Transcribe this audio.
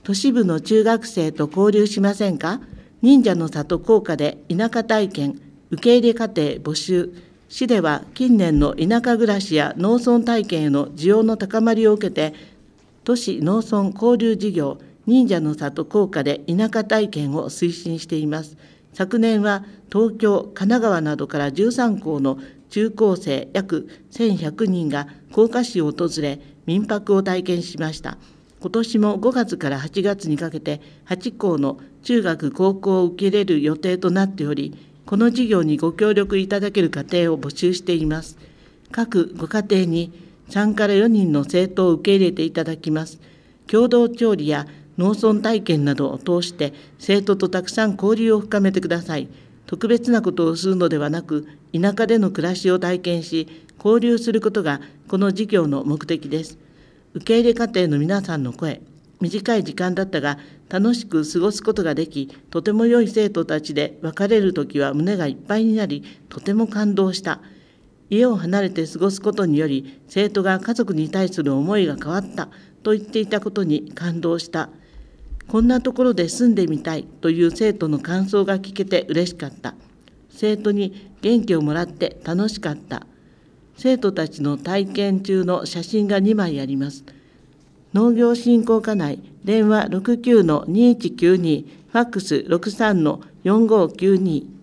都市部の中学生と交流しませんか？忍者の里校歌で田舎体験、受け入れ家庭募集。市では近年の田舎暮らしや農村体験への需要の高まりを受けて、都市農村交流事業、忍者の里校歌で田舎体験を推進しています。昨年は東京、神奈川などから13校の中高生約1100人が甲賀市を訪れ、民泊を体験しました。今年も5月から8月にかけて8校の中学・高校を受け入れる予定となっており、この事業にご協力いただける家庭を募集しています。各ご家庭に3から4人の生徒を受け入れていただきます。共同調理や農村体験などを通して生徒とたくさん交流を深めてください。特別なことをするのではなく、田舎での暮らしを体験し、交流することがこの事業の目的です。受け入れ家庭の皆さんの声、短い時間だったが楽しく過ごすことができ、とても良い生徒たちで別れるときは胸がいっぱいになり、とても感動した。家を離れて過ごすことにより、生徒が家族に対する思いが変わったと言っていたことに感動した。こんなところで住んでみたいという生徒の感想が聞けて嬉しかった。生徒に元気をもらって楽しかった。生徒たちの体験中の写真が2枚あります。農業振興課内、電話69-2192、ファックス63-4592、